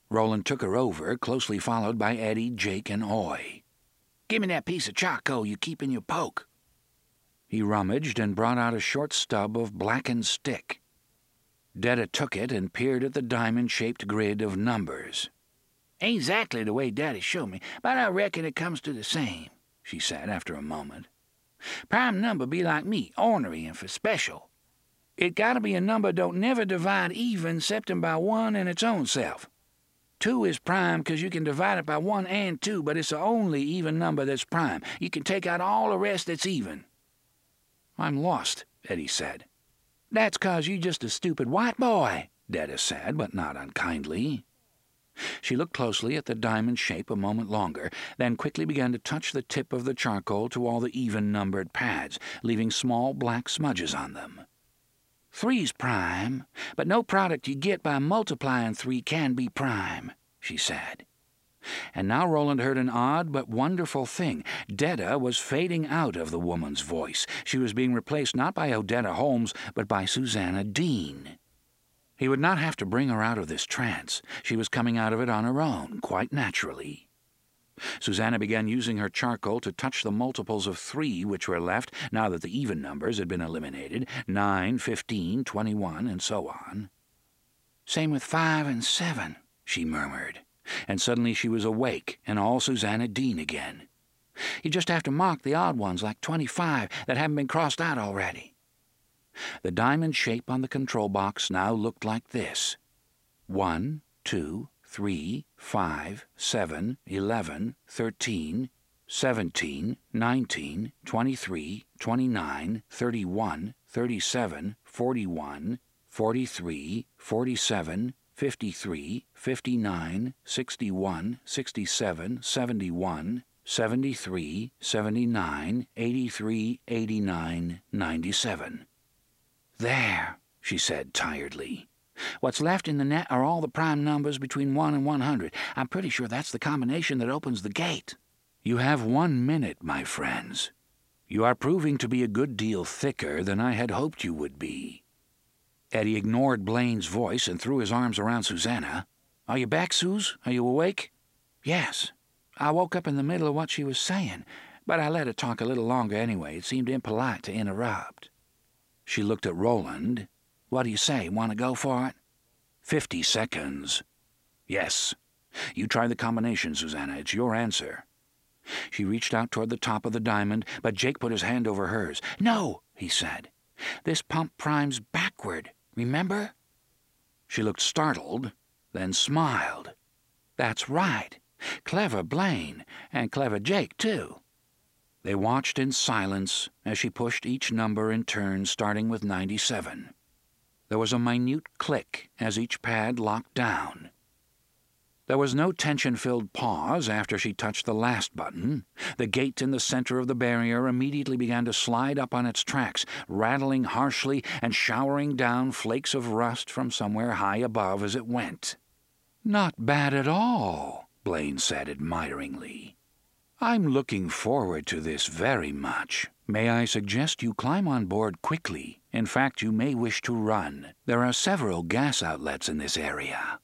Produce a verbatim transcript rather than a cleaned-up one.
Roland took her over, closely followed by Eddie, Jake, and Oy. "Give me that piece of charcoal you keep in your poke." He rummaged and brought out a short stub of blackened stick. Detta took it and peered at the diamond-shaped grid of numbers. "Ain't exactly the way Daddy showed me, but I reckon it comes to the same," she said after a moment. "Prime number be like me, ornery and for special. It gotta be a number don't never divide even ceptin by one and its own self. Two is prime 'cause you can divide it by one and two, but it's the only even number that's prime. You can take out all the rest that's even." "I'm lost," Eddie said. "That's 'cause you just a stupid white boy," Detta said, but not unkindly. She looked closely at the diamond shape a moment longer, then quickly began to touch the tip of the charcoal to all the even-numbered pads, leaving small black smudges on them. "Three's prime, but no product you get by multiplying three can be prime," she said. And now Roland heard an odd but wonderful thing. Detta was fading out of the woman's voice. She was being replaced not by Odetta Holmes, but by Susanna Dean. He would not have to bring her out of this trance. She was coming out of it on her own, quite naturally. Susanna began using her charcoal to touch the multiples of three which were left, now that the even numbers had been eliminated, nine, fifteen, twenty-one, and so on. "Same with five and seven," she murmured, and suddenly she was awake and all Susanna Dean again. "You just have to mark the odd ones, like twenty-five, that haven't been crossed out already." The diamond shape on the control box now looked like this: one, two, three, five, seven, eleven, thirteen, seventeen, nineteen, twenty-three, twenty-nine, thirty-one, thirty-seven, forty-one, forty-three, forty-seven, fifty-three, fifty-nine, sixty-one, sixty-seven, seventy-one, seventy-three, seventy-nine, eighty-three, eighty-nine, ninety-seven. "There," she said tiredly. "What's left in the net are all the prime numbers between one and one hundred. I'm pretty sure that's the combination that opens the gate." "You have one minute, my friends. You are proving to be a good deal thicker than I had hoped you would be." Eddie ignored Blaine's voice and threw his arms around Susanna. "Are you back, Suze? Are you awake?" "Yes. I woke up in the middle of what she was saying, but I let her talk a little longer anyway. It seemed impolite to interrupt." She looked at Roland. "What do you say? Want to go for it?" Fifty seconds. "Yes. You try the combination, Susanna. It's your answer." She reached out toward the top of the diamond, but Jake put his hand over hers. "No," he said. "This pump primes backward, remember?" She looked startled, then smiled. "That's right. Clever Blaine, and clever Jake, too." They watched in silence as she pushed each number in turn, starting with ninety-seven. There was a minute click as each pad locked down. There was no tension-filled pause after she touched the last button. The gate in the center of the barrier immediately began to slide up on its tracks, rattling harshly and showering down flakes of rust from somewhere high above as it went. "Not bad at all," Blaine said admiringly. "I'm looking forward to this very much. May I suggest you climb on board quickly? In fact, you may wish to run. There are several gas outlets in this area."